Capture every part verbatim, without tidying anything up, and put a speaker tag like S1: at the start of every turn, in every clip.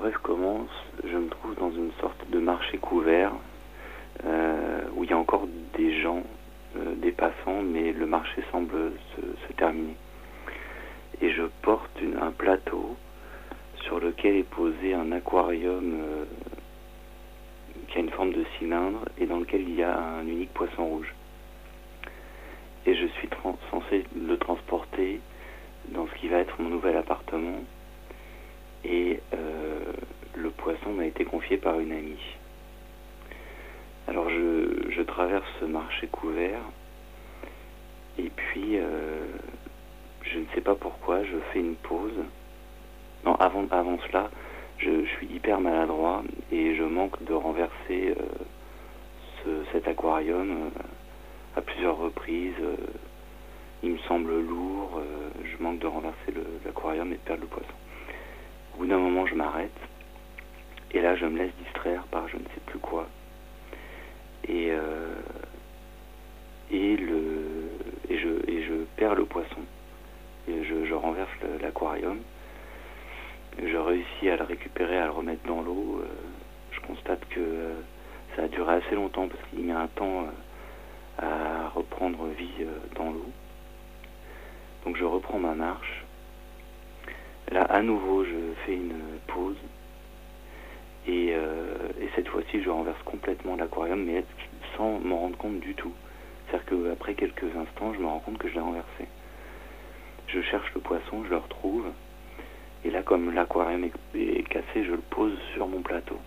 S1: rêve commence, je me trouve dans une sorte de marché couvert, euh, où il y a encore des gens, euh, des passants, mais le marché semble se, se terminer. Et je porte une, un plateau sur lequel est posé un aquarium euh, qui a une forme de cylindre et dans lequel il y a un unique poisson rouge. Et je suis trans- censé le transporter dans ce qui va être mon nouvel appartement. Et euh, le poisson m'a été confié par une amie. Alors je, je traverse ce marché couvert et puis euh, je ne sais pas pourquoi, je fais une pause. Non, avant, avant cela, je, je suis hyper maladroit et je manque de renverser euh, ce, cet aquarium euh, à plusieurs reprises. Euh, il me semble lourd, euh, je manque de renverser le, l'aquarium et de perdre le poisson. Au bout d'un moment, je m'arrête et là, je me laisse distraire par je ne sais plus quoi. Et, euh, et, le, et, je, et je perds le poisson. Et je, je renverse le, l'aquarium. Je réussis à le récupérer, à le remettre dans l'eau. Euh, je constate que euh, ça a duré assez longtemps parce qu'il met un temps euh, à reprendre vie euh, dans l'eau. Donc je reprends ma marche. Là, à nouveau, je fais une pause. Et, euh, et cette fois-ci, je renverse complètement l'aquarium, mais sans m'en rendre compte du tout. C'est-à-dire qu'après quelques instants, je me rends compte que je l'ai renversé. Je cherche le poisson, je le retrouve. Et là, comme l'aquarium est, est cassé, je le pose sur mon plateau.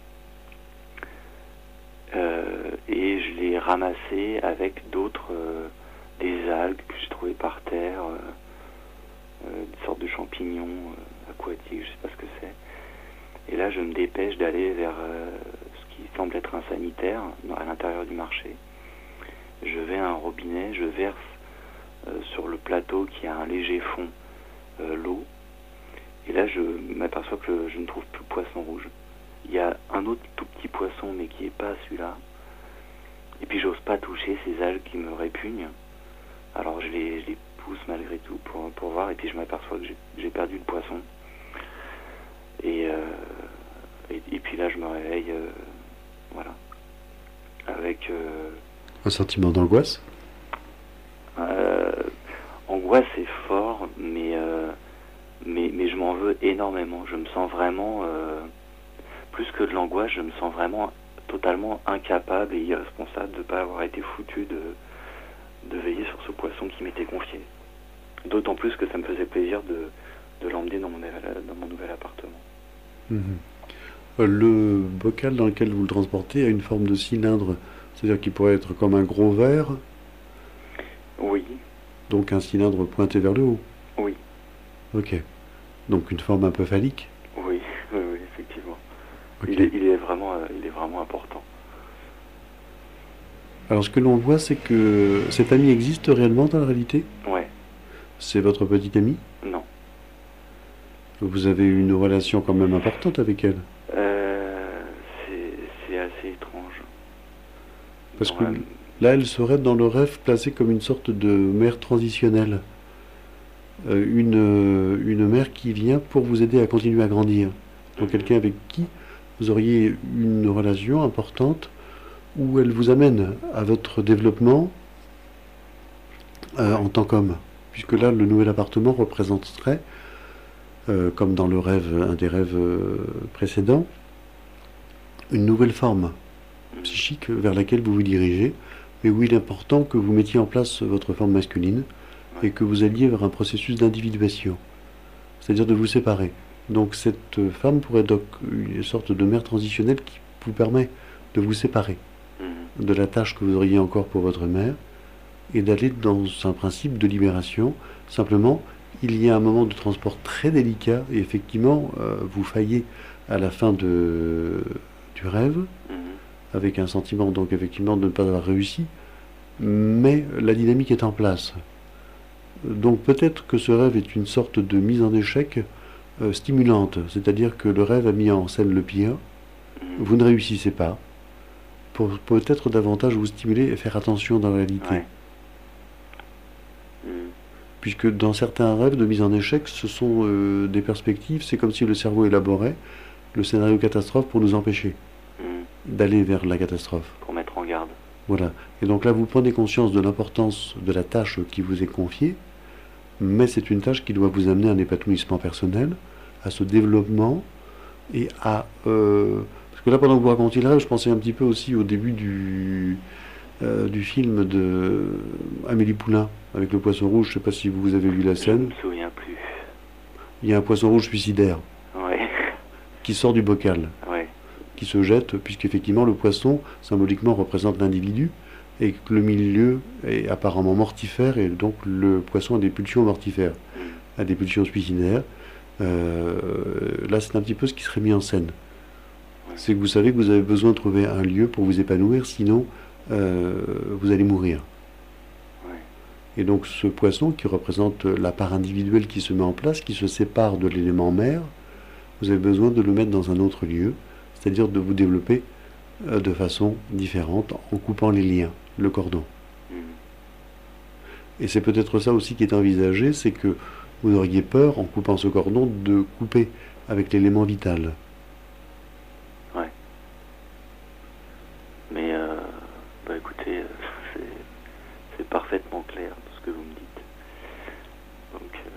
S1: Euh, et je l'ai ramassé avec d'autres, euh, des algues que j'ai trouvées par terre, euh, euh, des sortes de champignons euh, aquatiques, je sais pas ce que c'est. Et là, je me dépêche d'aller vers euh, ce qui semble être un sanitaire à l'intérieur du marché. Je vais à un robinet, je verse euh, sur le plateau qui a un léger fond euh, l'eau. Et là, je m'aperçois que je ne trouve plus de poisson rouge. Il y a un autre tout petit poisson, mais qui n'est pas celui-là. Et puis, j'ose pas toucher ces algues qui me répugnent. Alors, je les, je les pousse malgré tout pour, pour voir. Et puis, je m'aperçois que j'ai, j'ai perdu le poisson. Et, euh, et, et puis là, je me réveille, euh, voilà, avec... Euh,
S2: un sentiment d'angoisse.
S1: euh, Angoisse est fort, mais, euh, mais, mais je m'en veux énormément. Je me sens vraiment, euh, plus que de l'angoisse, je me sens vraiment totalement incapable et irresponsable de ne pas avoir été foutu de, de veiller sur ce poisson qui m'était confié. D'autant plus que ça me faisait plaisir de, de l'emmener dans mon, dans mon nouvel appartement.
S2: Mmh. Le bocal dans lequel vous le transportez a une forme de cylindre, c'est-à-dire qu'il pourrait être comme un gros verre.
S1: Oui.
S2: Donc un cylindre pointé vers le haut.
S1: Oui.
S2: Ok. Donc une forme un peu phallique.
S1: Oui, oui, oui, effectivement.
S2: Okay.
S1: Il, est, il, est vraiment, euh, il est vraiment important.
S2: Alors ce que l'on voit, c'est que cet ami existe réellement dans la réalité ?
S1: Ouais.
S2: C'est votre petite amie ?
S1: Non.
S2: Vous avez une relation quand même importante avec elle ?
S1: euh, c'est, c'est assez étrange.
S2: Parce
S1: dans
S2: que
S1: la...
S2: là, elle serait dans le rêve placée comme une sorte de mère transitionnelle. Euh, une, une mère qui vient pour vous aider à continuer à grandir. Donc mm-hmm. quelqu'un avec qui vous auriez une relation importante où elle vous amène à votre développement euh, en tant qu'homme. Puisque là, le nouvel appartement représenterait, euh, comme dans le rêve, un des rêves euh, précédents, une nouvelle forme psychique vers laquelle vous vous dirigez, mais où il est important que vous mettiez en place votre forme masculine et que vous alliez vers un processus d'individuation, c'est-à-dire de vous séparer. Donc cette femme pourrait être une sorte de mère transitionnelle qui vous permet de vous séparer de la tâche que vous auriez encore pour votre mère et d'aller dans un principe de libération. Simplement, il y a un moment de transport très délicat et effectivement, euh, vous faillez à la fin de, du rêve avec un sentiment donc effectivement de ne pas avoir réussi, mais la dynamique est en place. Donc peut-être que ce rêve est une sorte de mise en échec euh, stimulante, c'est-à-dire que le rêve a mis en scène le pire, vous ne réussissez pas, pour peut-être davantage vous stimuler et faire attention dans la réalité.
S1: Ouais.
S2: Puisque dans certains rêves de mise en échec, ce sont euh, des perspectives, c'est comme si le cerveau élaborait le scénario catastrophe pour nous empêcher
S1: Mhm.
S2: d'aller vers la catastrophe.
S1: Pour mettre en garde.
S2: Voilà. Et donc là, vous prenez conscience de l'importance de la tâche qui vous est confiée, mais c'est une tâche qui doit vous amener à un épanouissement personnel, à ce développement et à... euh, Parce que là, pendant que vous racontiez le rêve, je pensais un petit peu aussi au début du, euh, du film de Amélie Poulain, avec le poisson rouge. Je ne sais pas si vous avez vu la
S1: Je
S2: scène.
S1: me souviens plus.
S2: Il y a un poisson rouge suicidaire
S1: Ouais.
S2: qui sort du bocal,
S1: Ouais.
S2: qui se jette, puisqu'effectivement le poisson, symboliquement, représente l'individu, et que le milieu est apparemment mortifère, et donc le poisson a des pulsions mortifères,
S1: Mhm.
S2: a des pulsions suicidaires. Euh, là, c'est un petit peu ce qui serait mis en scène.
S1: Ouais.
S2: C'est que vous savez que vous avez besoin de trouver un lieu pour vous épanouir, sinon euh, vous allez mourir.
S1: Ouais.
S2: Et donc ce poisson qui représente la part individuelle qui se met en place, qui se sépare de l'élément mère, vous avez besoin de le mettre dans un autre lieu, c'est-à-dire de vous développer euh, de façon différente en coupant les liens, le cordon.
S1: Mhm.
S2: Et c'est peut-être ça aussi qui est envisagé, c'est que vous auriez peur, en coupant ce cordon, de couper avec l'élément vital.
S1: Ouais. Mais, euh, bah écoutez, euh, c'est, c'est parfaitement clair tout ce que vous me dites. Donc, euh,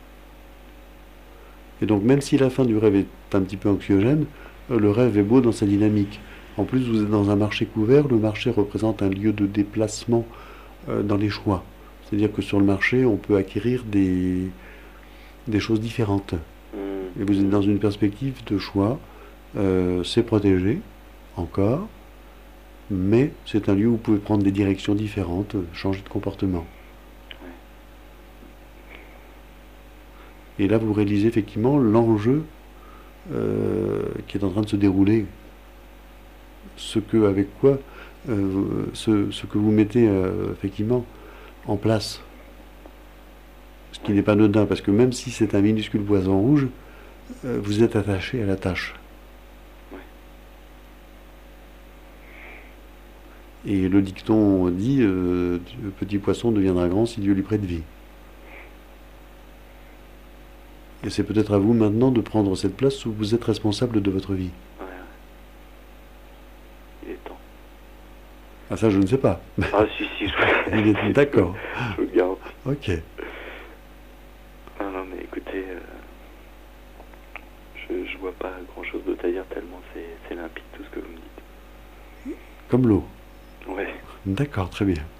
S2: Et donc même si la fin du rêve est un petit peu anxiogène, euh, le rêve est beau dans sa dynamique. En plus, vous êtes dans un marché couvert, le marché représente un lieu de déplacement euh, dans les choix. C'est-à-dire que sur le marché, on peut acquérir des, des choses différentes.
S1: mhm.
S2: Et vous êtes dans une perspective de choix. Euh, c'est protégé, encore, mais c'est un lieu où vous pouvez prendre des directions différentes, changer de comportement. Et là, vous réalisez effectivement l'enjeu euh, qui est en train de se dérouler. Ce que, avec quoi, euh, ce, ce que vous mettez euh, effectivement en place. Ce qui n'est pas anodin, parce que même si c'est un minuscule poisson rouge, euh, vous êtes attaché à la tâche.
S1: Ouais.
S2: Et le dicton dit euh, le petit poisson deviendra grand si Dieu lui prête vie. Et c'est peut-être à vous maintenant de prendre cette place où vous êtes responsable de votre vie.
S1: Ouais, ouais. Il est temps.
S2: Ah, ça, je ne sais pas.
S1: Ah, si, si, je
S2: Il est d'accord.
S1: Je vous le garantis.
S2: Ok.
S1: Non, non, mais écoutez, euh, je, je vois pas grand-chose d'autre à dire tellement c'est, c'est limpide tout ce que vous me dites.
S2: Comme l'eau.
S1: Ouais.
S2: D'accord, très bien.